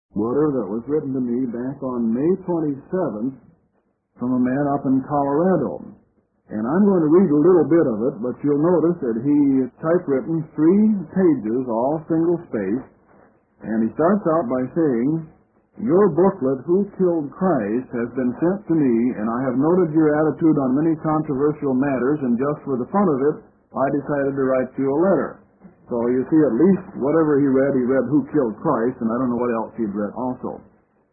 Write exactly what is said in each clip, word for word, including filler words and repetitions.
Water that was written to me back on May twenty-seventh from a man up in Colorado. And I'm going to read a little bit of it, but you'll notice that he typewritten three pages, all single-spaced, and he starts out by saying, "Your booklet, Who Killed Christ, has been sent to me, and I have noted your attitude on many controversial matters, and just for the fun of it, I decided to write you a letter." So you see, at least whatever he read, he read Who Killed Christ, and I don't know what else he'd read also.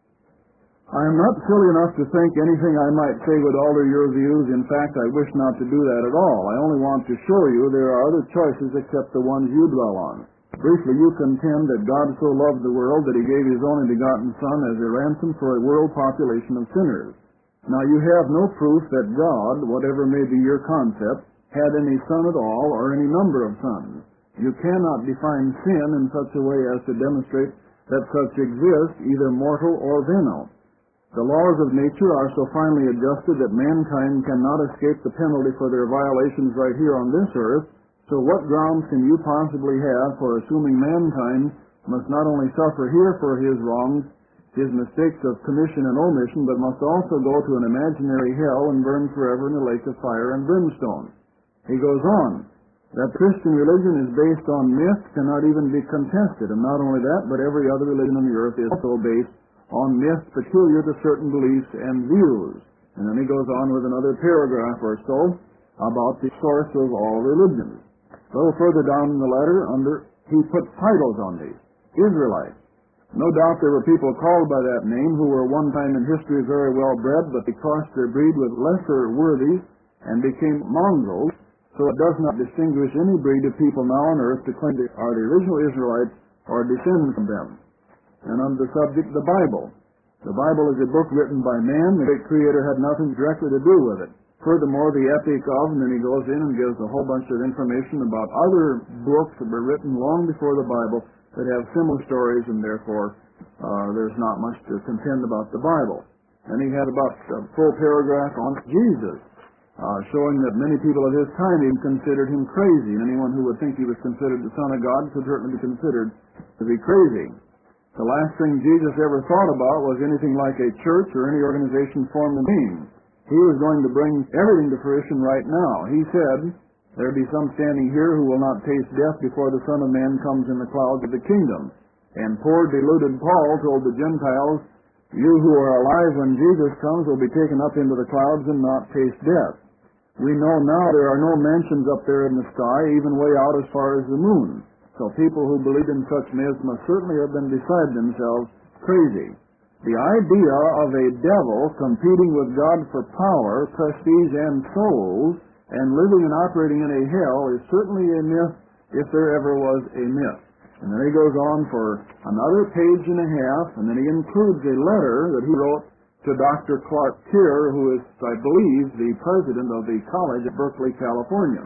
I am not silly enough to think anything I might say would alter your views. In fact, I wish not to do that at all. I only want to show you there are other choices except the ones you dwell on. Briefly, you contend that God so loved the world that he gave his only begotten Son as a ransom for a world population of sinners. Now, you have no proof that God, whatever may be your concept, had any son at all or any number of sons. You cannot define sin in such a way as to demonstrate that such exists, either mortal or venial. The laws of nature are so finely adjusted that mankind cannot escape the penalty for their violations right here on this earth, so what grounds can you possibly have for assuming mankind must not only suffer here for his wrongs, his mistakes of commission and omission, but must also go to an imaginary hell and burn forever in a lake of fire and brimstone? He goes on, that Christian religion is based on myth cannot even be contested, and not only that, but every other religion on the earth is so based on myths peculiar to certain beliefs and views. And then he goes on with another paragraph or so about the source of all religions. A little further down in the letter, under he put titles on these. Israelites. No doubt there were people called by that name who were one time in history very well bred, but they crossed their breed with lesser worthies and became mongrels. So it does not distinguish any breed of people now on earth to claim they are the original Israelites or descend from them. And on the subject, the Bible. The Bible is a book written by man. The great Creator had nothing directly to do with it. Furthermore, the epic of, and then he goes in and gives a whole bunch of information about other books that were written long before the Bible that have similar stories, and therefore uh, there's not much to contend about the Bible. And he had about a full paragraph on Jesus. Uh, showing that many people of his time even considered him crazy. Anyone who would think he was considered the Son of God could certainly be considered to be crazy. The last thing Jesus ever thought about was anything like a church or any organization formed in name. He was going to bring everything to fruition right now. He said, "There be some standing here who will not taste death before the Son of Man comes in the clouds of the kingdom." And poor deluded Paul told the Gentiles, "You who are alive when Jesus comes will be taken up into the clouds and not taste death." We know now there are no mansions up there in the sky, even way out as far as the moon. So people who believed in such myths must certainly have been beside themselves crazy. The idea of a devil competing with God for power, prestige, and souls, and living and operating in a hell is certainly a myth if there ever was a myth. And then he goes on for another page and a half, and then he includes a letter that he wrote to Doctor Clark Kerr, who is, I believe, the president of the college at Berkeley, California,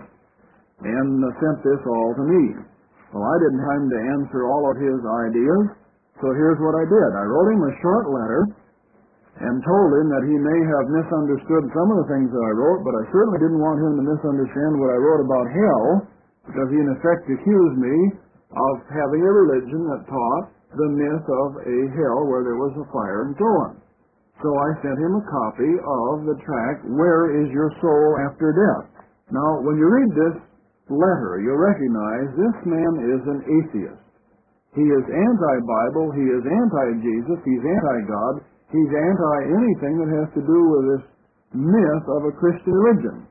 and uh, sent this all to me. Well, I didn't have time to answer all of his ideas, so here's what I did. I wrote him a short letter and told him that he may have misunderstood some of the things that I wrote, but I certainly didn't want him to misunderstand what I wrote about hell, because he in effect accused me of having a religion that taught the myth of a hell where there was a fire and so on. So I sent him a copy of the tract, Where is Your Soul After Death? Now, when you read this letter, you'll recognize this man is an atheist. He is anti-Bible, he is anti-Jesus, he's anti-God, he's anti-anything that has to do with this myth of a Christian religion.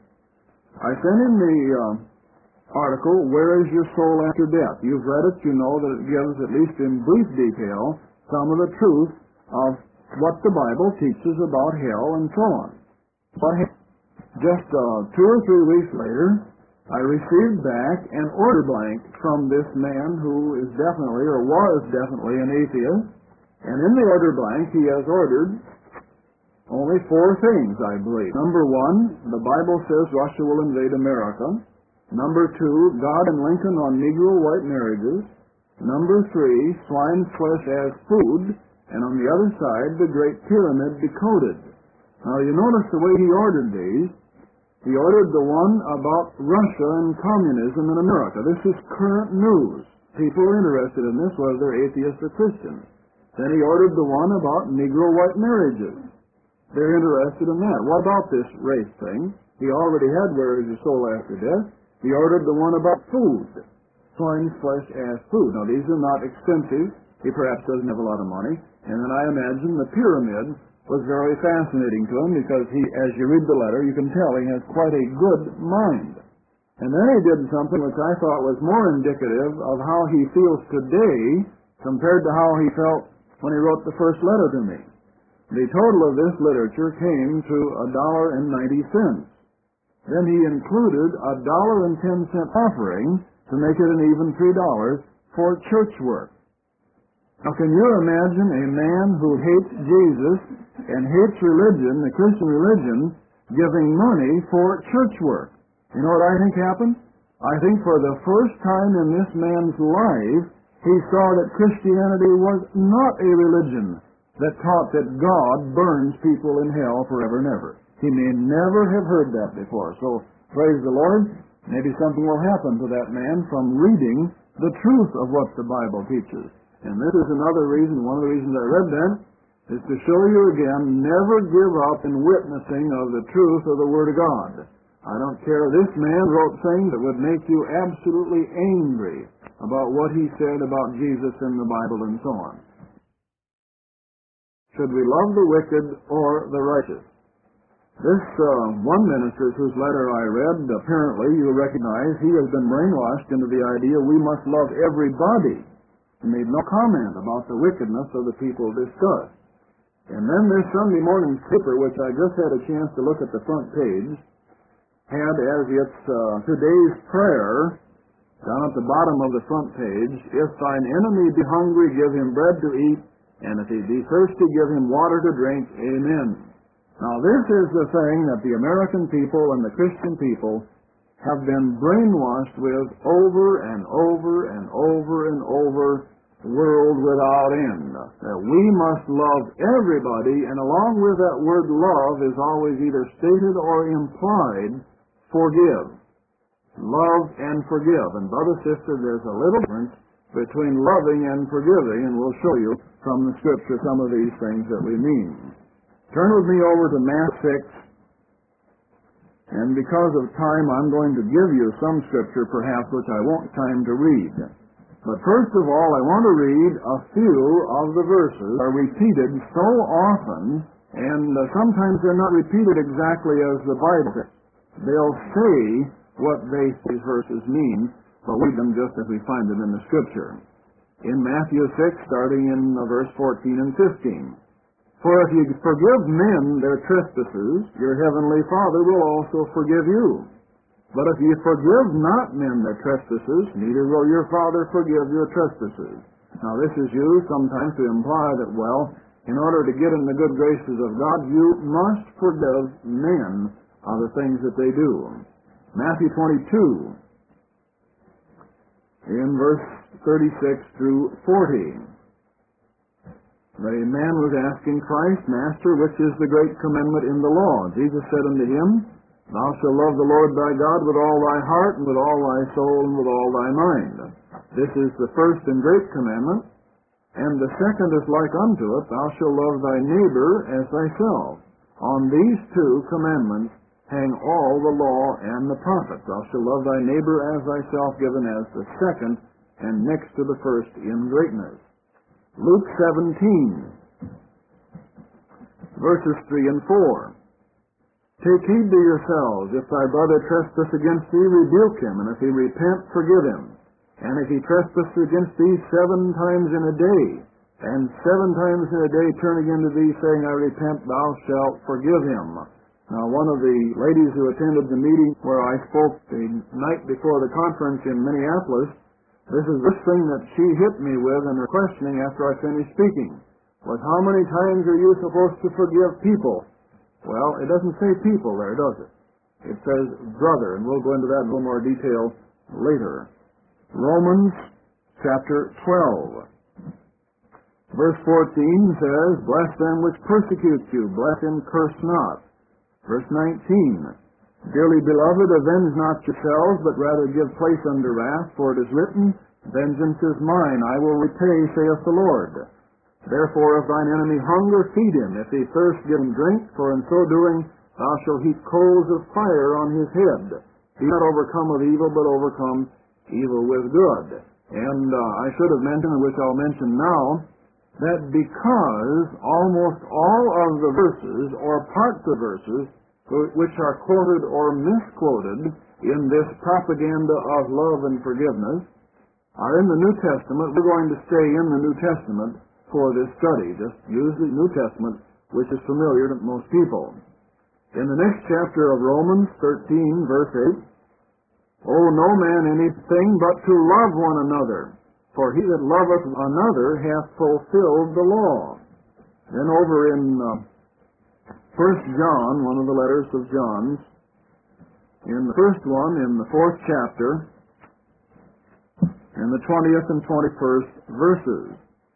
I sent him the uh, article, Where is Your Soul After Death? You've read it, you know that it gives, at least in brief detail, some of the truth of what the Bible teaches about hell and so on. But just uh, two or three weeks later, I received back an order blank from this man who is definitely, or was definitely, an atheist. And in the order blank, he has ordered only four things, I believe. Number one, the Bible says Russia will invade America. Number two, God and Lincoln on Negro-white marriages. Number three, swine's flesh as food. And on the other side, the Great Pyramid decoded. Now, you notice the way he ordered these. He ordered the one about Russia and communism in America. This is current news. People are interested in this, whether they're atheists or Christians. Then he ordered the one about Negro-white marriages. They're interested in that. What about this race thing? He already had where is your soul after death. He ordered the one about food. Swine's flesh as food. Now, these are not expensive. He perhaps doesn't have a lot of money. And then I imagine the pyramid was very fascinating to him because he, as you read the letter, you can tell he has quite a good mind. And then he did something which I thought was more indicative of how he feels today compared to how he felt when he wrote the first letter to me. The total of this literature came to a dollar and ninety cents. Then he included a dollar and ten cent offering to make it an even three dollars for church work. Now, can you imagine a man who hates Jesus and hates religion, the Christian religion, giving money for church work? You know what I think happened? I think for the first time in this man's life, he saw that Christianity was not a religion that taught that God burns people in hell forever and ever. He may never have heard that before. So, praise the Lord, maybe something will happen to that man from reading the truth of what the Bible teaches. And this is another reason, one of the reasons I read that, is to show you again, never give up in witnessing of the truth of the Word of God. I don't care. This man wrote things that would make you absolutely angry about what he said about Jesus in the Bible and so on. Should we love the wicked or the righteous? This uh, one minister whose letter I read, apparently you recognize, he has been brainwashed into the idea we must love everybody. He made no comment about the wickedness of the people discussed. And then this Sunday morning paper, which I just had a chance to look at the front page, had as its uh, today's prayer, down at the bottom of the front page, if thine enemy be hungry, give him bread to eat, and if he be thirsty, give him water to drink. Amen. Now this is the thing that the American people and the Christian people have been brainwashed with over and over and over and over, world without end. That we must love everybody, and along with that word love is always either stated or implied, forgive. Love and forgive. And brother, sister, there's a little difference between loving and forgiving, and we'll show you from the Scripture some of these things that we mean. Turn with me over to Matthew six, and because of time, I'm going to give you some Scripture, perhaps, which I won't time to read. But first of all, I want to read a few of the verses that are repeated so often, and uh, sometimes they're not repeated exactly as the Bible says. They'll say what they, these verses mean, but read them just as we find them in the Scripture. In Matthew six, starting in uh, verse fourteen and fifteen. For if you forgive men their trespasses, your heavenly Father will also forgive you. But if you forgive not men their trespasses, neither will your Father forgive your trespasses. Now this is used sometimes to imply that, well, in order to get in the good graces of God, you must forgive men of the things that they do. Matthew twenty-two, in verse thirty-six through forty. The man was asking Christ, Master, which is the great commandment in the law? Jesus said unto him, Thou shalt love the Lord thy God with all thy heart, and with all thy soul, and with all thy mind. This is the first and great commandment. And the second is like unto it, Thou shalt love thy neighbor as thyself. On these two commandments hang all the law and the prophets. Thou shalt love thy neighbor as thyself, given as the second, and next to the first in greatness. Luke seventeen, verses three and four. Take heed to yourselves. If thy brother trespass against thee, rebuke him, and if he repent, forgive him. And if he trespass against thee seven times in a day, and seven times in a day turn again to thee, saying, I repent, thou shalt forgive him. Now, one of the ladies who attended the meeting where I spoke the night before the conference in Minneapolis, this is this thing that she hit me with in her questioning after I finished speaking, was how many times are you supposed to forgive people? Well, it doesn't say people there, does it? It says brother, and we'll go into that in a little more detail later. Romans chapter twelve, verse fourteen says, Bless them which persecute you, bless and curse not. Verse nineteen, Dearly beloved, avenge not yourselves, but rather give place unto wrath, for it is written, Vengeance is mine, I will repay, saith the Lord. Therefore, if thine enemy hunger, feed him. If he thirst, give him drink, for in so doing thou shalt heap coals of fire on his head. Be not overcome with evil, but overcome evil with good. And uh, I should have mentioned, which I'll mention now, that because almost all of the verses, or parts of verses, which are quoted or misquoted in this propaganda of love and forgiveness, are in the New Testament, we're going to stay in the New Testament for this study. Just use the New Testament, which is familiar to most people. In the next chapter of Romans thirteen, verse eight, owe no man anything but to love one another, for he that loveth another hath fulfilled the law. Then over in uh, First John, one of the letters of John's, in the first one, in the fourth chapter, in the twentieth and twenty-first verses,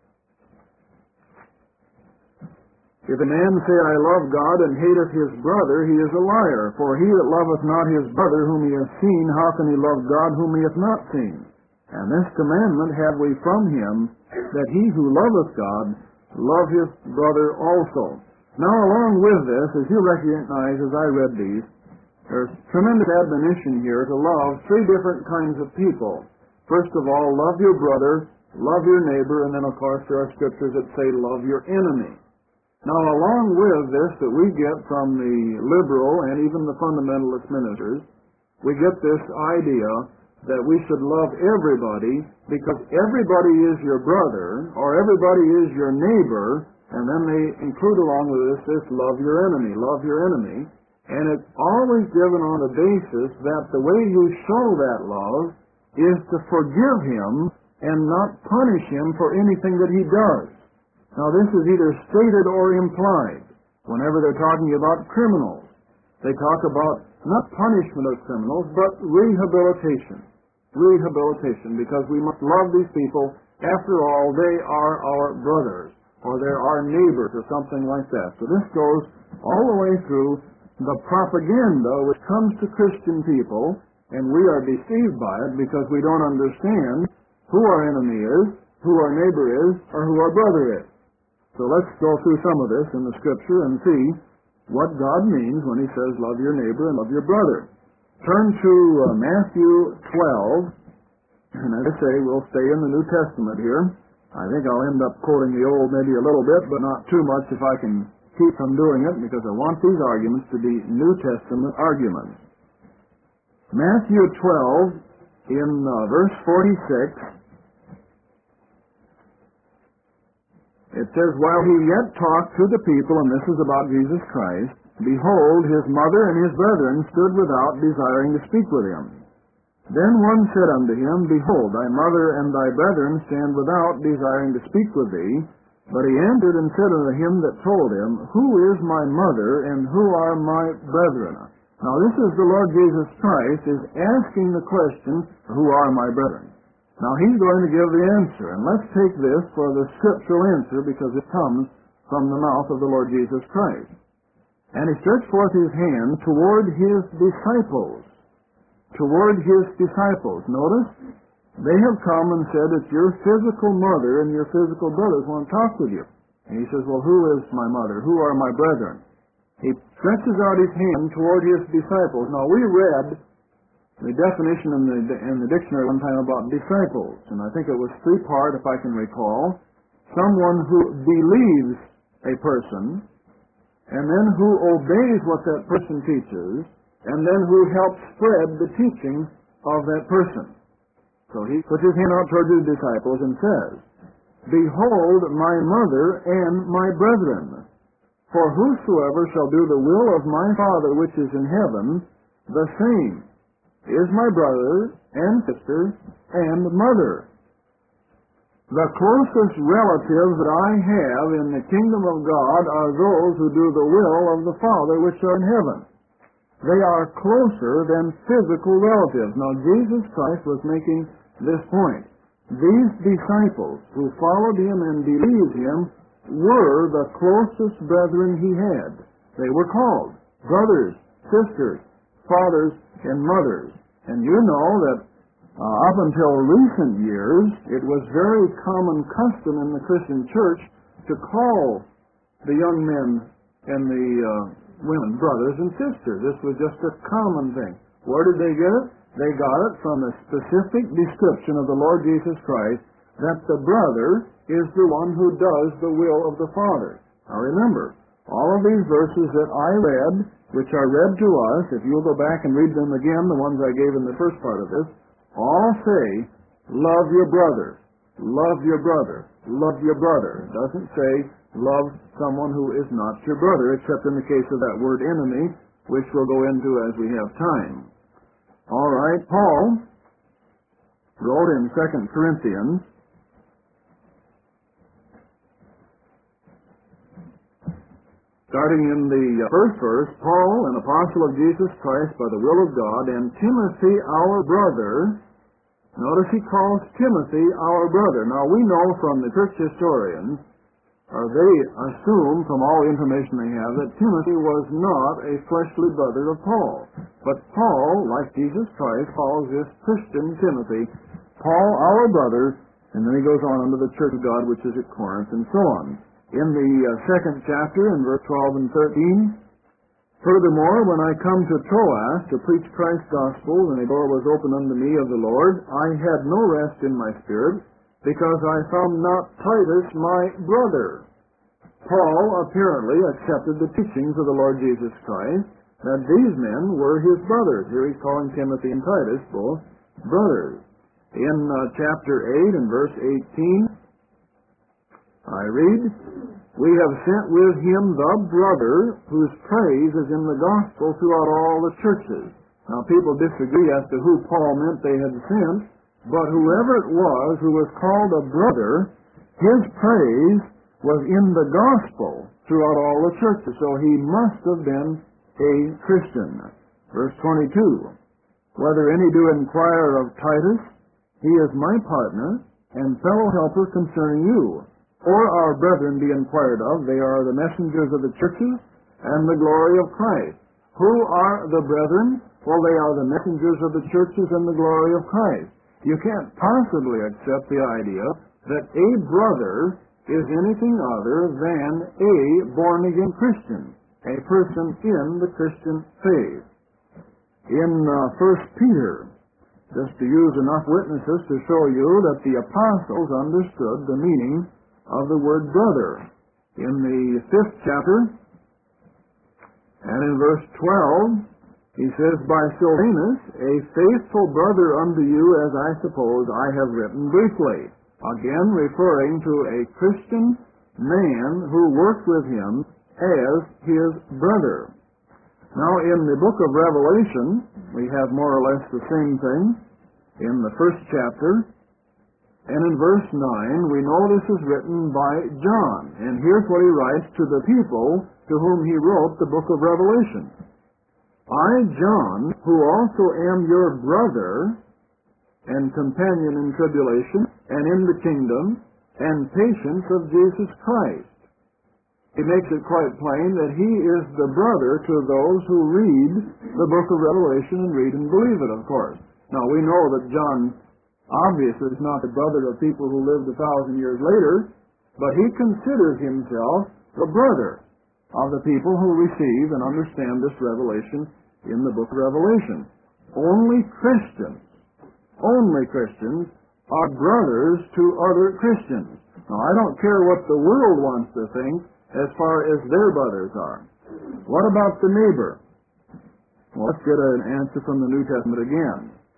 if a man say, I love God, and hateth his brother, he is a liar. For he that loveth not his brother whom he hath seen, how can he love God whom he hath not seen? And this commandment have we from him, that he who loveth God love his brother also. Now along with this, as you recognize as I read these, there's tremendous admonition here to love three different kinds of people. First of all, love your brother, love your neighbor, and then of course there are scriptures that say love your enemy. Now, along with this that we get from the liberal and even the fundamentalist ministers, we get this idea that we should love everybody because everybody is your brother or everybody is your neighbor, and then they include along with this, this love your enemy, love your enemy. And it's always given on the basis that the way you show that love is to forgive him and not punish him for anything that he does. Now, this is either stated or implied. Whenever they're talking about criminals, they talk about not punishment of criminals, but rehabilitation. Rehabilitation, because we must love these people. After all, they are our brothers, or they're our neighbors, or something like that. So this goes all the way through the propaganda which comes to Christian people, and we are deceived by it because we don't understand who our enemy is, who our neighbor is, or who our brother is. So let's go through some of this in the Scripture and see what God means when he says love your neighbor and love your brother. Turn to uh, Matthew twelve, and as I say, we'll stay in the New Testament here. I think I'll end up quoting the Old maybe a little bit, but not too much if I can keep from doing it, because I want these arguments to be New Testament arguments. Matthew twelve, in uh, verse forty-six, it says, while he yet talked to the people, and this is about Jesus Christ, behold, his mother and his brethren stood without, desiring to speak with him. Then one said unto him, behold, thy mother and thy brethren stand without, desiring to speak with thee. But he answered and said unto him that told him, who is my mother, and who are my brethren? Now this is the Lord Jesus Christ is asking the question, who are my brethren? Now he's going to give the answer, and let's take this for the scriptural answer because it comes from the mouth of the Lord Jesus Christ. And he stretched forth his hand toward his disciples. Toward his disciples. Notice, they have come and said that your physical mother and your physical brothers want to talk with you. And he says, well, who is my mother? Who are my brethren? He stretches out his hand toward his disciples. Now we read the definition in the, in the dictionary one time about disciples, and I think it was three-part, if I can recall. Someone who believes a person, and then who obeys what that person teaches, and then who helps spread the teaching of that person. So he puts his hand out toward his disciples and says, behold my mother and my brethren, for whosoever shall do the will of my Father which is in heaven, the same is my brother and sister and mother. The closest relatives that I have in the kingdom of God are those who do the will of the Father which are in heaven. They are closer than physical relatives. Now Jesus Christ was making this point. These disciples who followed him and believed him were the closest brethren he had. They were called brothers, sisters, fathers, and mothers. And you know that uh, up until recent years, it was very common custom in the Christian church to call the young men and the uh, women brothers and sisters. This was just a common thing. Where did they get it? They got it from a specific description of the Lord Jesus Christ, that the brother is the one who does the will of the Father. Now remember, all of these verses that I read, which are read to us, if you'll go back and read them again, the ones I gave in the first part of this, all say, love your brother, love your brother, love your brother. It doesn't say, love someone who is not your brother, except in the case of that word enemy, which we'll go into as we have time. All right, Paul wrote in Second Corinthians, starting in the first verse, Paul, an apostle of Jesus Christ by the will of God, and Timothy, our brother. Notice he calls Timothy our brother. Now we know from the church historians, or they assume from all the information they have, that Timothy was not a fleshly brother of Paul. But Paul, like Jesus Christ, calls this Christian Timothy, Paul our brother, and then he goes on unto the church of God which is at Corinth, and so on. In the uh, second chapter, in verse twelve and thirteen, furthermore, when I come to Troas to preach Christ's gospel, and a door was opened unto me of the Lord, I had no rest in my spirit, because I found not Titus my brother. Paul apparently accepted the teachings of the Lord Jesus Christ, that these men were his brothers. Here he's calling Timothy and Titus both brothers. In uh, chapter eight and verse eighteen, I read, we have sent with him the brother whose praise is in the gospel throughout all the churches. Now people disagree as to who Paul meant they had sent, but whoever it was who was called a brother, his praise was in the gospel throughout all the churches. So he must have been a Christian. Verse twenty-two, whether any do inquire of Titus, he is my partner and fellow helper concerning you. Or our brethren be inquired of, they are the messengers of the churches and the glory of Christ. Who are the brethren? Well, they are the messengers of the churches and the glory of Christ. You can't possibly accept the idea that a brother is anything other than a born-again Christian, a person in the Christian faith. In uh, First Peter, just to use enough witnesses to show you that the apostles understood the meaning of the word brother. In the fifth chapter, and in verse twelve, he says, by Silvanus, a faithful brother unto you, as I suppose I have written briefly. Again, referring to a Christian man who worked with him as his brother. Now, in the book of Revelation, we have more or less the same thing. In the first chapter, and in verse nine, we know this is written by John. And here's what he writes to the people to whom he wrote the book of Revelation. I, John, who also am your brother and companion in tribulation and in the kingdom and patience of Jesus Christ. He makes it quite plain that he is the brother to those who read the book of Revelation and read and believe it, of course. Now, we know that John obviously is not the brother of people who lived a thousand years later, but he considers himself the brother of the people who receive and understand this revelation in the book of Revelation. Only Christians, only Christians are brothers to other Christians. Now, I don't care what the world wants to think as far as their brothers are. What about the neighbor? Well, let's get an answer from the New Testament again.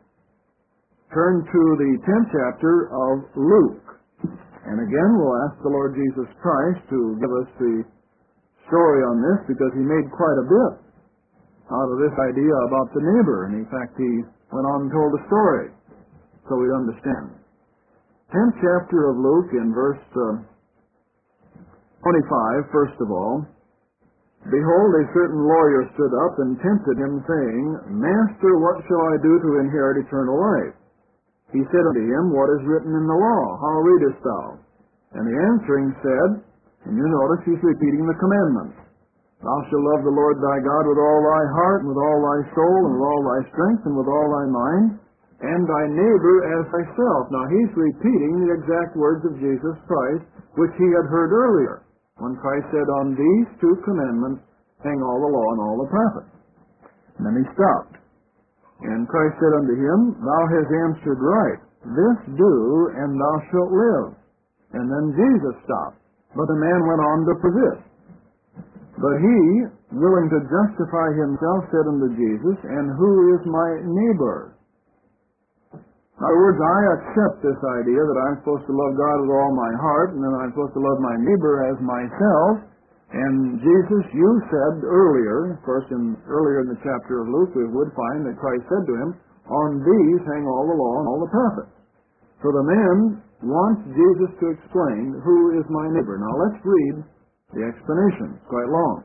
Turn to the tenth chapter of Luke. And again, we'll ask the Lord Jesus Christ to give us the story on this, because he made quite a bit out of this idea about the neighbor. And in fact, he went on and told a story so we'd understand. tenth chapter of Luke, in verse uh, twenty-five, first of all. Behold, a certain lawyer stood up and tempted him, saying, Master, what shall I do to inherit eternal life? He said unto him, What is written in the law? How readest thou? And the answering said, and you notice he's repeating the commandments. Thou shalt love the Lord thy God with all thy heart, and with all thy soul, and with all thy strength, and with all thy mind, and thy neighbor as thyself. Now he's repeating the exact words of Jesus Christ, which he had heard earlier, when Christ said, on these two commandments hang all the law and all the prophets. And then he stopped. And Christ said unto him, thou hast answered right. This do, and thou shalt live. And then Jesus stopped. But the man went on to persist. But he, willing to justify himself, said unto Jesus, and who is my neighbor? In other words, I accept this idea that I'm supposed to love God with all my heart, and then I'm supposed to love my neighbor as myself. And Jesus, you said earlier, of course, in, earlier in the chapter of Luke, we would find that Christ said to him, on these hang all the law and all the prophets. So the man wants Jesus to explain, who is my neighbor? Now let's read the explanation. It's quite long.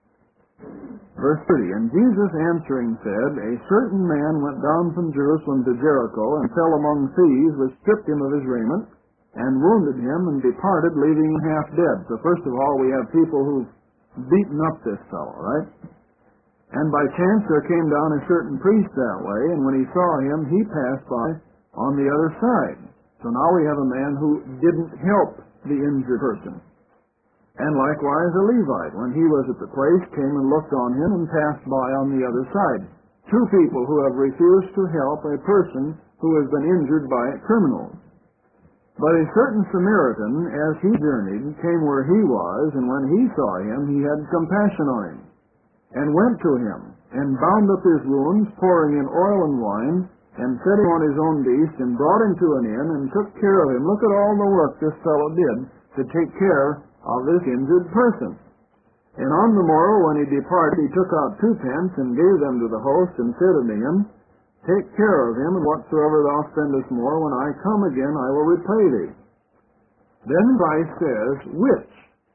Verse thirty, and Jesus answering said, a certain man went down from Jerusalem to Jericho, and fell among thieves, which stripped him of his raiment, and wounded him, and departed, leaving him half dead. So first of all, we have people who've beaten up this fellow, right? And by chance there came down a certain priest that way, and when he saw him, he passed by on the other side. So now we have a man who didn't help the injured person. And likewise a Levite, when he was at the place, came and looked on him and passed by on the other side. Two people who have refused to help a person who has been injured by criminals. But a certain Samaritan, as he journeyed, came where he was, and when he saw him, he had compassion on him, and went to him, and bound up his wounds, pouring in oil and wine, and set him on his own beast, and brought him to an inn, and took care of him. Look at all the work this fellow did to take care of this injured person. And on the morrow, when he departed, he took out two pence, and gave them to the host, and said unto him, take care of him, and whatsoever thou spendest more, when I come again, I will repay thee. Then Christ says, which?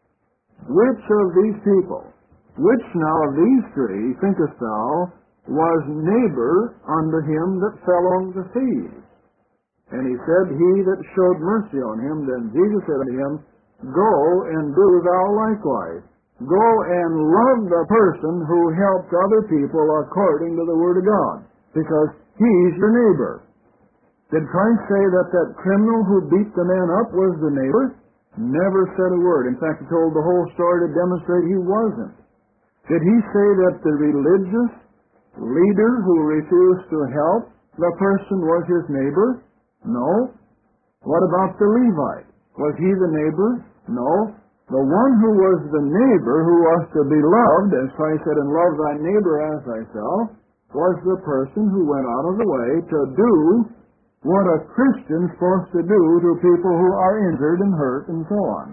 Which of these people, which now of these three, thinkest thou, was neighbor unto him that fell among the thieves? And he said, he that showed mercy on him. Then Jesus said unto him, go and do thou likewise. Go and love the person who helps other people according to the Word of God, because he's your neighbor. Did Christ say that that criminal who beat the man up was the neighbor? Never said a word. In fact, he told the whole story to demonstrate he wasn't. Did he say that the religious leader who refused to help the person was his neighbor? No. What about the Levite? Was he the neighbor? No. The one who was the neighbor, who was to be loved, as Christ said, and love thy neighbor as thyself, was the person who went out of the way to do what a Christian's supposed to do to people who are injured and hurt and so on.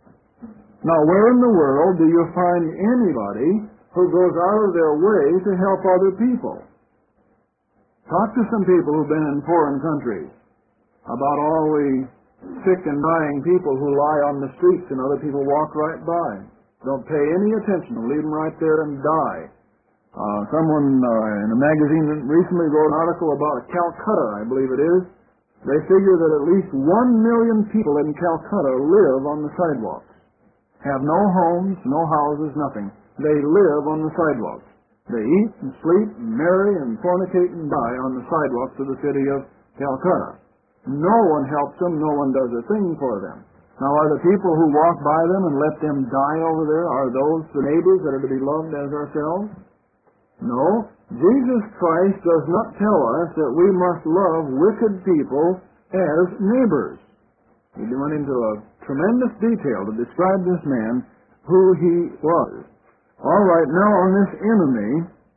Now, where in the world do you find anybody who goes out of their way to help other people? Talk to some people who've been in foreign countries about all the sick and dying people who lie on the streets and other people walk right by. Don't pay any attention. Leave them right there and die. Uh, someone uh, in a magazine recently wrote an article about Calcutta, I believe it is. They figure that at least one million people in Calcutta live on the sidewalks. Have no homes, no houses, nothing. They live on the sidewalks. They eat and sleep and marry and fornicate and die on the sidewalks of the city of Calcutta. No one helps them. No one does a thing for them. Now, are the people who walk by them and let them die over there, are those the neighbors that are to be loved as ourselves? No. Jesus Christ does not tell us that we must love wicked people as neighbors. He went into a tremendous detail to describe this man, who he was. All right, now on this enemy,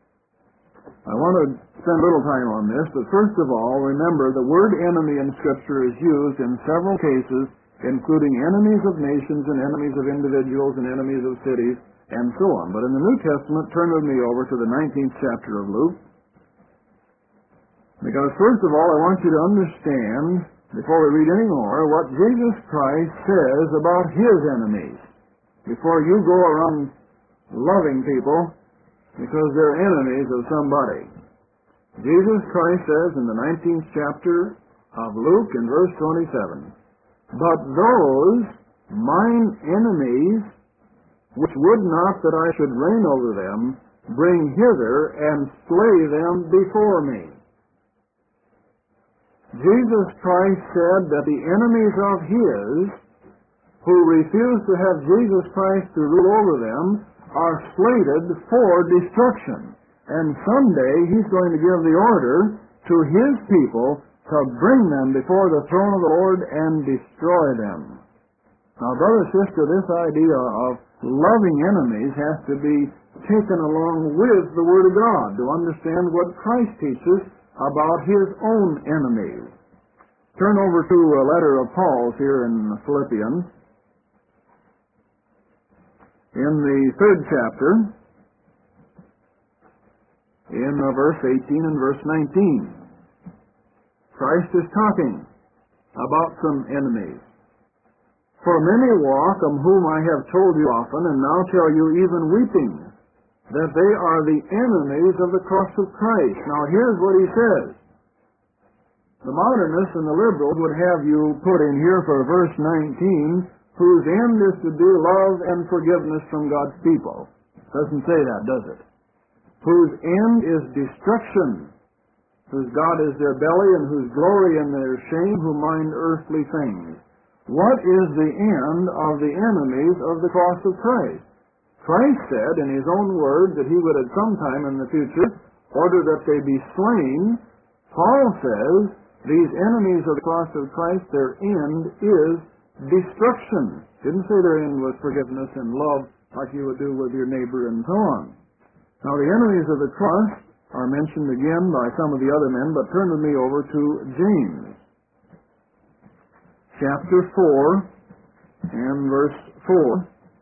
I want to spend a little time on this, but first of all, remember the word enemy in Scripture is used in several cases, including enemies of nations and enemies of individuals and enemies of cities, and so on. But in the New Testament, turn with me over to the nineteenth chapter of Luke. Because first of all, I want you to understand, before we read any more, what Jesus Christ says about His enemies. Before you go around loving people because they're enemies of somebody. Jesus Christ says in the nineteenth chapter of Luke in verse twenty-seven, but those mine enemies, which would not that I should reign over them, bring hither and slay them before me. Jesus Christ said that the enemies of His who refuse to have Jesus Christ to rule over them are slated for destruction. And someday He's going to give the order to His people to bring them before the throne of the Lord and destroy them. Now, brother, sister, this idea of loving enemies has to be taken along with the Word of God to understand what Christ teaches about His own enemies. Turn over to a letter of Paul's here in Philippians. In the third chapter, in uh, verse eighteen and verse nineteen, Christ is talking about some enemies. For many walk, of whom I have told you often, and now tell you even weeping, that they are the enemies of the cross of Christ. Now here's what he says. The modernists and the liberals would have you put in here for verse nineteen, whose end is to do love and forgiveness from God's people. Doesn't say that, does it? Whose end is destruction, whose God is their belly, and whose glory in their shame, who mind earthly things. What is the end of the enemies of the cross of Christ? Christ said in His own words that He would at some time in the future order that they be slain. Paul says these enemies of the cross of Christ, their end is destruction. Didn't say their end was forgiveness and love like you would do with your neighbor and so on. Now the enemies of the cross are mentioned again by some of the other men, but turn with me over to James chapter four and verse four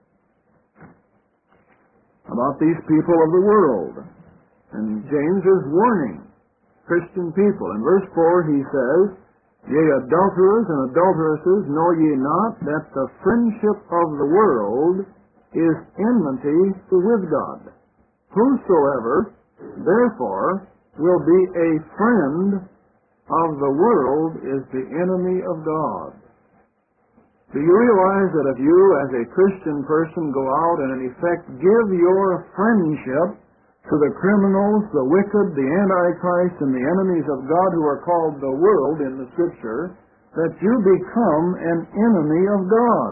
about these people of the world. And James is warning Christian people. In verse four he says, Yea, adulterers and adulteresses, know ye not that the friendship of the world is enmity with God? Whosoever, therefore, will be a friend of the world is the enemy of God. Do you realize that if you, as a Christian person, go out and in effect give your friendship to the criminals, the wicked, the Antichrist, and the enemies of God who are called the world in the Scripture, that you become an enemy of God?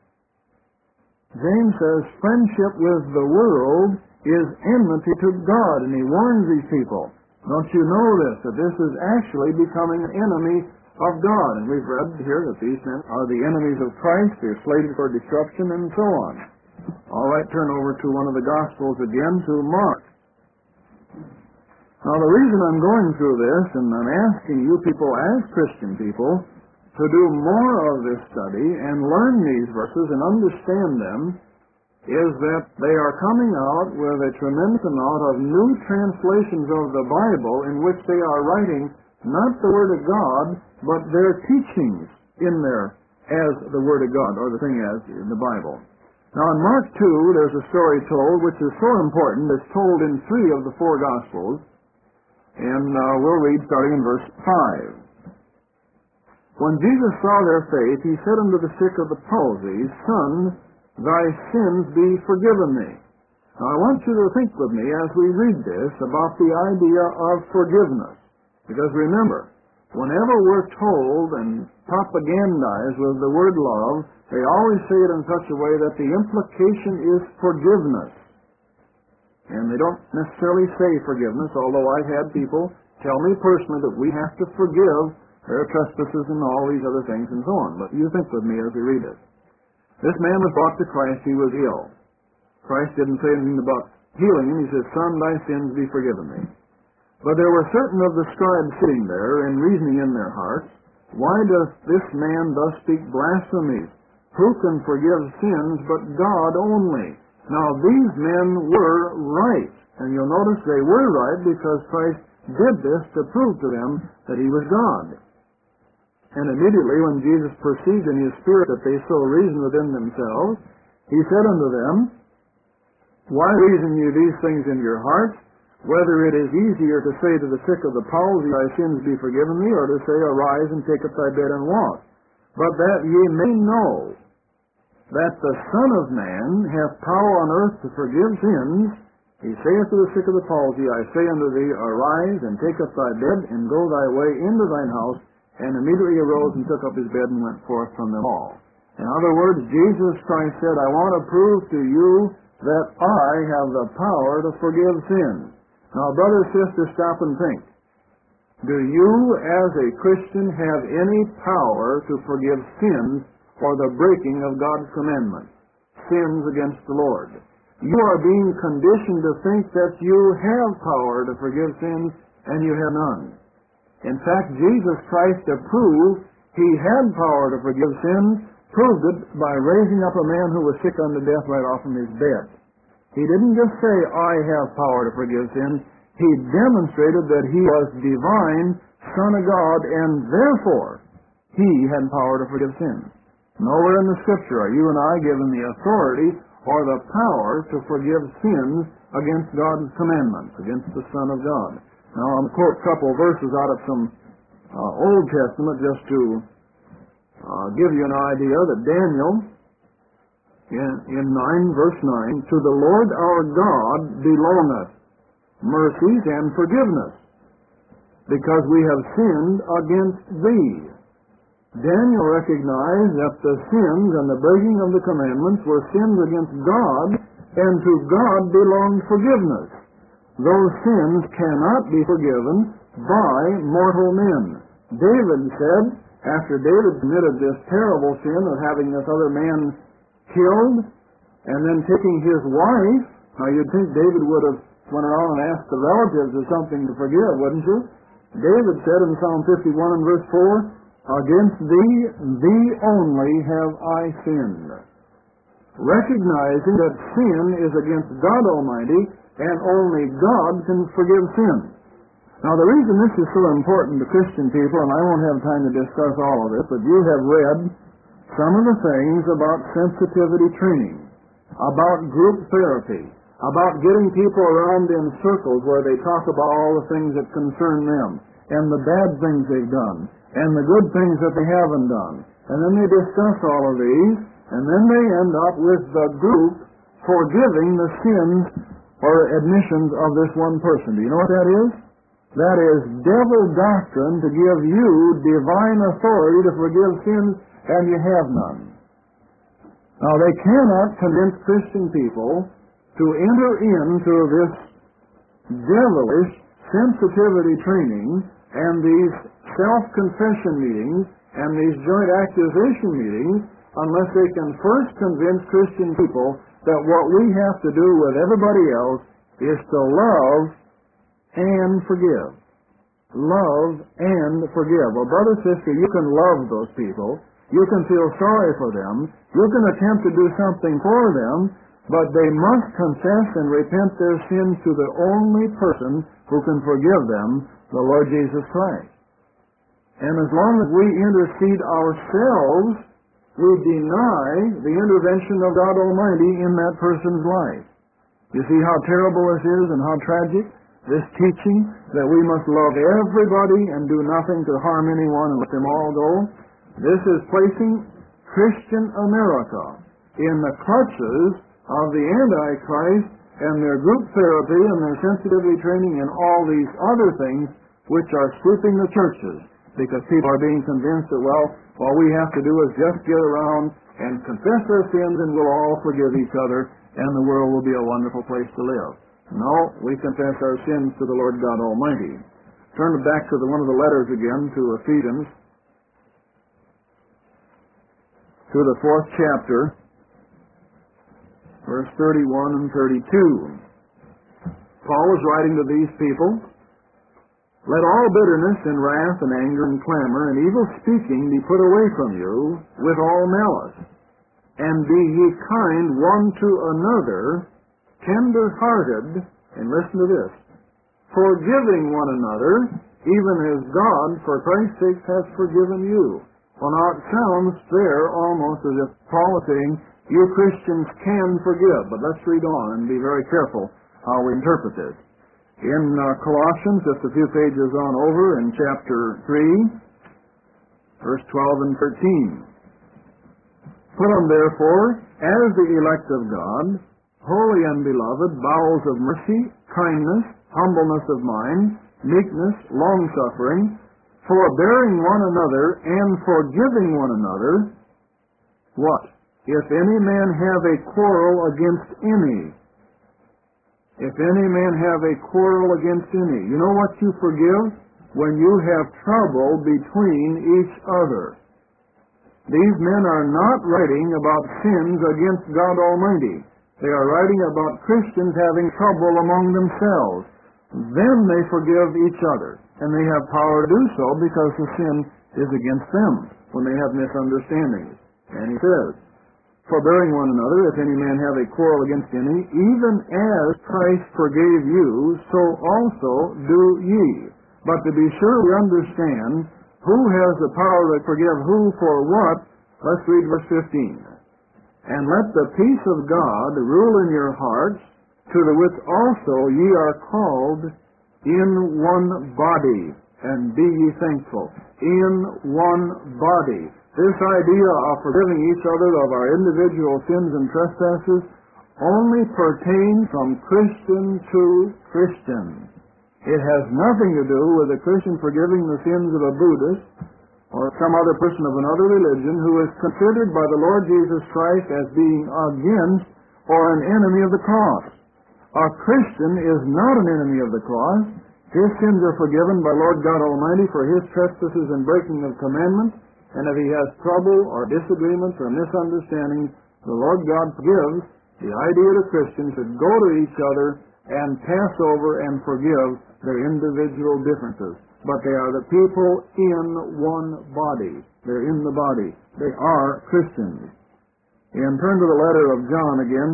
James says friendship with the world is enmity to God, and he warns these people. Don't you know this, that this is actually becoming an enemy of God? And we've read here that these men are the enemies of Christ, they're slated for destruction, and so on. All right, turn over to one of the Gospels again, to Mark. Now, the reason I'm going through this, and I'm asking you people as Christian people to do more of this study and learn these verses and understand them, is that they are coming out with a tremendous amount of new translations of the Bible in which they are writing not the Word of God, but their teachings in there as the Word of God, or the thing as in the Bible. Now, in Mark two, there's a story told which is so important. It's told in three of the four Gospels. And uh, we'll read starting in verse five. When Jesus saw their faith, He said unto the sick of the palsy, Son, thy sins be forgiven thee. Now, I want you to think with me as we read this about the idea of forgiveness. Because remember, whenever we're told and propagandized with the word love, they always say it in such a way that the implication is forgiveness. And they don't necessarily say forgiveness, although I've had people tell me personally that we have to forgive their trespasses and all these other things and so on. But you think with me as we read it. This man was brought to Christ. He was ill. Christ didn't say anything about healing him. He said, Son, thy sins be forgiven thee. But there were certain of the scribes sitting there and reasoning in their hearts, Why doth this man thus speak blasphemies? Who can forgive sins but God only? Now, these men were right. And you'll notice they were right because Christ did this to prove to them that He was God. And immediately when Jesus perceived in His spirit that they so reasoned within themselves, He said unto them, Why reason ye these things in your hearts? Whether it is easier to say to the sick of the palsy, Thy sins be forgiven thee, or to say, Arise and take up thy bed and walk. But that ye may know that the Son of Man hath power on earth to forgive sins, He saith to the sick of the palsy, I say unto thee, Arise and take up thy bed, and go thy way into thine house, and immediately arose and took up his bed and went forth from them all. In other words, Jesus Christ said, I want to prove to you that I have the power to forgive sins. Now, brother, sister, stop and think. Do you, as a Christian, have any power to forgive sins or the breaking of God's commandments? Sins against the Lord. You are being conditioned to think that you have power to forgive sins, and you have none. In fact, Jesus Christ approved he had power to forgive sins, proved it by raising up a man who was sick unto death right off from his bed. He didn't just say, I have power to forgive sins. He demonstrated that he was divine, Son of God, and therefore he had power to forgive sins. Nowhere in the Scripture are you and I given the authority or the power to forgive sins against God's commandments, against the Son of God. Now, I'll quote a couple of verses out of some uh, Old Testament just to uh, give you an idea that Daniel, in, in nine, verse nine, to the Lord our God belongeth mercies and forgiveness, because we have sinned against thee. Daniel recognized that the sins and the breaking of the commandments were sins against God, and to God belonged forgiveness. Those sins cannot be forgiven by mortal men. David said, after David committed this terrible sin of having this other man killed, and then taking his wife, now you'd think David would have went around and asked the relatives of something to forgive, wouldn't you? David said in Psalm fifty-one and verse four, against thee, thee only have I sinned. Recognizing that sin is against God Almighty, and only God can forgive sin. Now, the reason this is so important to Christian people, and I won't have time to discuss all of it, but you have read some of the things about sensitivity training, about group therapy, about getting people around in circles where they talk about all the things that concern them, and the bad things they've done, and the good things that they haven't done. And then they discuss all of these, and then they end up with the group forgiving the sins or admissions of this one person. Do you know what that is? That is devil doctrine to give you divine authority to forgive sins, and you have none. Now, they cannot convince Christian people to enter into this devilish sensitivity training and these self-confession meetings and these joint accusation meetings unless they can first convince Christian people that what we have to do with everybody else is to love and forgive. Love and forgive. Well, brother, sister, you can love those people. You can feel sorry for them. You can attempt to do something for them, but they must confess and repent their sins to the only person who can forgive them, the Lord Jesus Christ. And as long as we intercede ourselves, we deny the intervention of God Almighty in that person's life. You see how terrible this is and how tragic? This teaching that we must love everybody and do nothing to harm anyone and let them all go. This is placing Christian America in the clutches of the Antichrist and their group therapy and their sensitivity training and all these other things which are sweeping the churches, because people are being convinced that, well, all we have to do is just get around and confess our sins and we'll all forgive each other and the world will be a wonderful place to live. No, we confess our sins to the Lord God Almighty. Turn back to the, one of the letters again, to Ephesians, to the fourth chapter, verse thirty-one and thirty-two. Paul was writing to these people, let all bitterness and wrath and anger and clamor and evil speaking be put away from you with all malice. And be ye kind one to another, tender-hearted, and listen to this, forgiving one another, even as God, for Christ's sake, has forgiven you. Well, now it sounds there almost as if Paul is saying, you Christians can forgive, but let's read on and be very careful how we interpret this. In uh, Colossians, just a few pages on over, in chapter three, verse twelve and thirteen. Put on therefore, as the elect of God, holy and beloved, bowels of mercy, kindness, humbleness of mind, meekness, long-suffering, forbearing one another and forgiving one another, what? If any man have a quarrel against any. If any man have a quarrel against any. You know what you forgive? When you have trouble between each other. These men are not writing about sins against God Almighty. They are writing about Christians having trouble among themselves. Then they forgive each other. And they have power to do so because the sin is against them when they have misunderstandings. And he says, forbearing one another, if any man have a quarrel against any, even as Christ forgave you, so also do ye. But to be sure we understand who has the power to forgive who for what, let's read verse fifteen. And let the peace of God rule in your hearts, to the which also ye are called in one body, and be ye thankful. In one body. This idea of forgiving each other of our individual sins and trespasses only pertains from Christian to Christian. It has nothing to do with a Christian forgiving the sins of a Buddhist or some other person of another religion who is considered by the Lord Jesus Christ as being against or an enemy of the cross. A Christian is not an enemy of the cross. His sins are forgiven by Lord God Almighty for his trespasses and breaking of commandments. And if he has trouble or disagreements or misunderstandings, the Lord God forgives. The idea that Christians should go to each other and pass over and forgive their individual differences. But they are the people in one body. They're in the body. They are Christians. And turn to the letter of John again.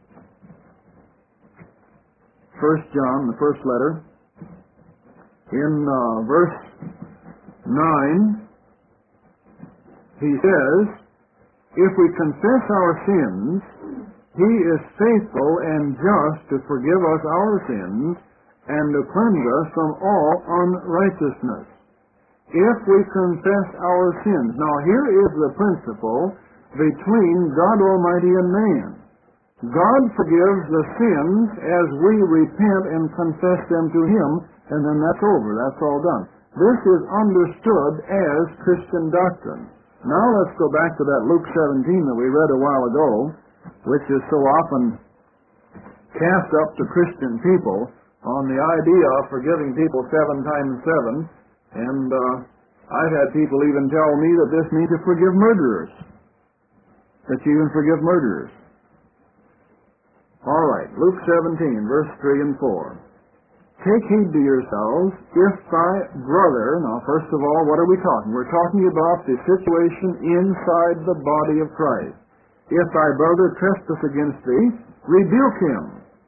First John, the first letter. In uh, verse nine, he says, if we confess our sins, he is faithful and just to forgive us our sins and to cleanse us from all unrighteousness. If we confess our sins. Now here is the principle between God Almighty and man. God forgives the sins as we repent and confess them to him, and then that's over. That's all done. This is understood as Christian doctrine. Now let's go back to that Luke seventeen that we read a while ago, which is so often cast up to Christian people on the idea of forgiving people seven times seven. And uh, I've had people even tell me that this means to forgive murderers. That you even forgive murderers. All right, Luke seventeen, verse three and four. Take heed to yourselves, if thy brother, now first of all, what are we talking? We're talking about the situation inside the body of Christ. If thy brother trespass against thee, rebuke him.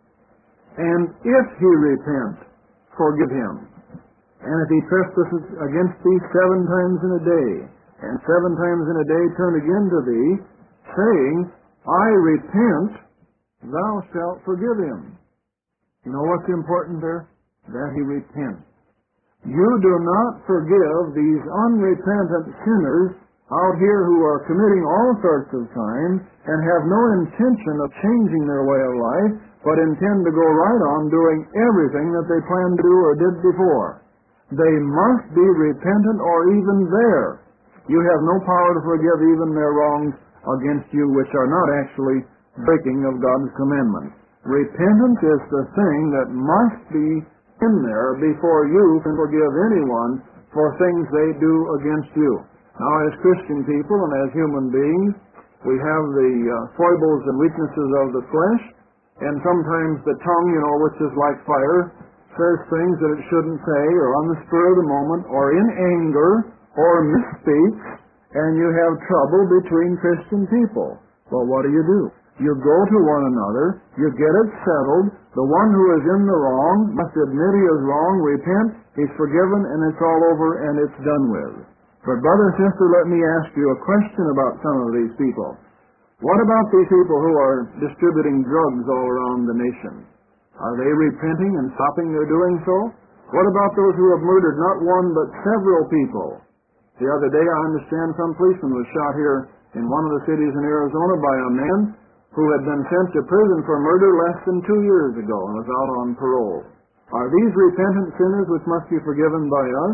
And if he repent, forgive him. And if he trespasses against thee seven times in a day, and seven times in a day turn again to thee, saying, I repent, thou shalt forgive him. You know what's important there? That he repents. You do not forgive these unrepentant sinners out here who are committing all sorts of crimes and have no intention of changing their way of life, but intend to go right on doing everything that they planned to do or did before. They must be repentant or even there. You have no power to forgive even their wrongs against you which are not actually breaking of God's commandments. Repentance is the thing that must be in there before you can forgive anyone for things they do against you. Now, as Christian people and as human beings, we have the uh, foibles and weaknesses of the flesh, and sometimes the tongue, you know, which is like fire, says things that it shouldn't say, or on the spur of the moment, or in anger, or misspeaks, and you have trouble between Christian people. Well, what do you do? You go to one another, you get it settled. The one who is in the wrong must admit he is wrong, repent, he's forgiven, and it's all over and it's done with. But brother and sister, let me ask you a question about some of these people. What about these people who are distributing drugs all around the nation? Are they repenting and stopping their doing so? What about those who have murdered not one but several people? The other day I understand some policeman was shot here in one of the cities in Arizona by a man who had been sent to prison for murder less than two years ago and was out on parole. Are these repentant sinners which must be forgiven by us?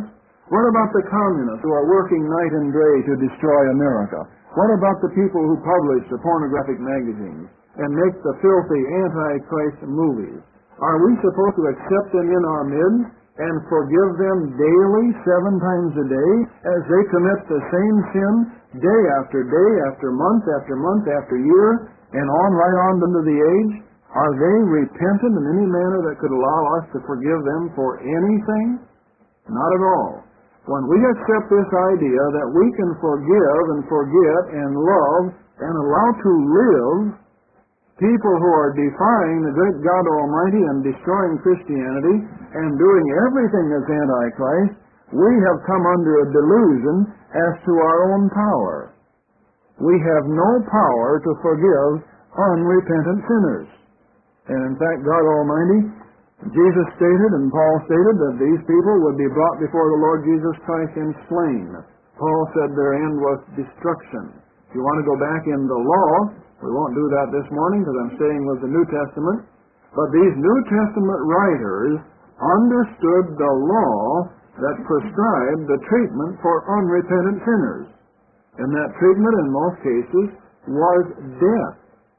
What about the communists who are working night and day to destroy America? What about the people who publish the pornographic magazines and make the filthy Antichrist movies? Are we supposed to accept them in our midst and forgive them daily, seven times a day, as they commit the same sin day after day, after month, after month, after year, and on right on into the age? Are they repentant in any manner that could allow us to forgive them for anything? Not at all. When we accept this idea that we can forgive and forget and love and allow to live people who are defying the great God Almighty and destroying Christianity and doing everything as Antichrist, we have come under a delusion as to our own power. We have no power to forgive unrepentant sinners. And in fact, God Almighty, Jesus stated and Paul stated that these people would be brought before the Lord Jesus Christ and slain. Paul said their end was destruction. If you want to go back in the law, we won't do that this morning because I'm staying with the New Testament, but these New Testament writers understood the law that prescribed the treatment for unrepentant sinners. And that treatment in most cases was death.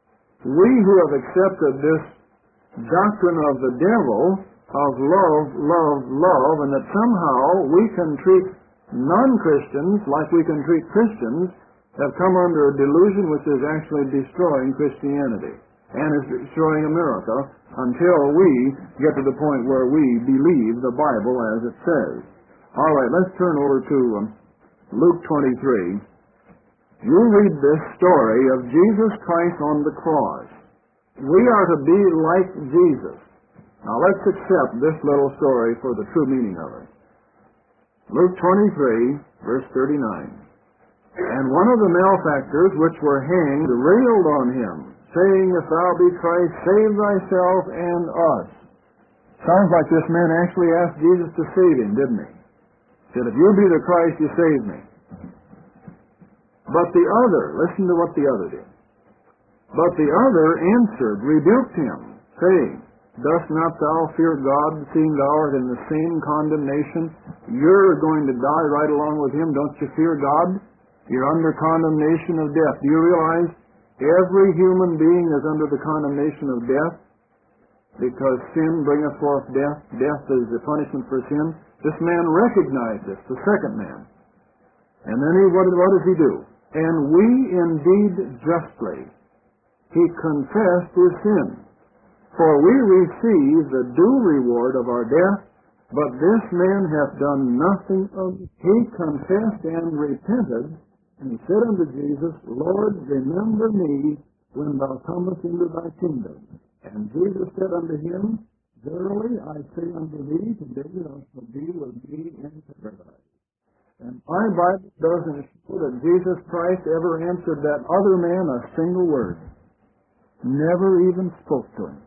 We who have accepted this doctrine of the devil of love, love, love, and that somehow we can treat non-Christians like we can treat Christians, have come under a delusion which is actually destroying Christianity and is destroying America until we get to the point where we believe the Bible as it says. All right, let's turn over to um, Luke twenty-three. You read this story of Jesus Christ on the cross. We are to be like Jesus. Now let's accept this little story for the true meaning of it. Luke twenty-three, verse thirty-nine. And one of the malefactors which were hanged railed on him, saying, If thou be Christ, save thyself and us. Sounds like this man actually asked Jesus to save him, didn't he? He said, If you be the Christ, you save me. But the other, listen to what the other did. But the other answered, rebuked him, saying, Dost not thou fear God, seeing thou art in the same condemnation? You're going to die right along with him. Don't you fear God? You're under condemnation of death. Do you realize every human being is under the condemnation of death? Because sin bringeth forth death. Death is the punishment for sin. This man recognized this, the second man. And then he, what, what does he do? And we indeed justly. He confessed his sin. For we receive the due reward of our death, but this man hath done nothing of it. He confessed and repented, and he said unto Jesus, Lord, remember me when thou comest into thy kingdom. And Jesus said unto him, Verily I say unto thee, today thou shalt be with me in paradise. And my Bible doesn't show that Jesus Christ ever answered that other man a single word. Never even spoke to him.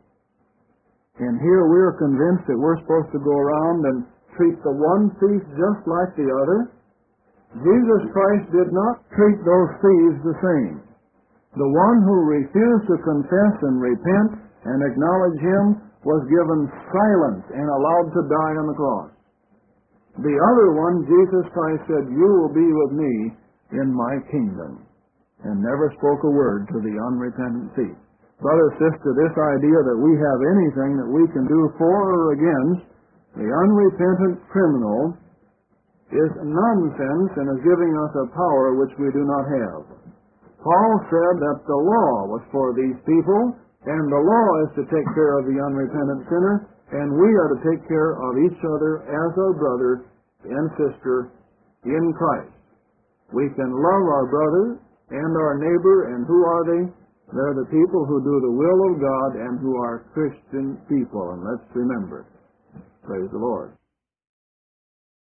And here we are convinced that we're supposed to go around and treat the one thief just like the other. Jesus Christ did not treat those thieves the same. The one who refused to confess and repent and acknowledge him was given silence and allowed to die on the cross. The other one, Jesus Christ said, You will be with me in my kingdom, and never spoke a word to the unrepentant thief. Brother, sister, this idea that we have anything that we can do for or against the unrepentant criminal is nonsense and is giving us a power which we do not have. Paul said that the law was for these people, and the law is to take care of the unrepentant sinner, and we are to take care of each other as our brother and sister in Christ. We can love our brother and our neighbor, and who are they? They're the people who do the will of God and who are Christian people, and let's remember. Praise the Lord.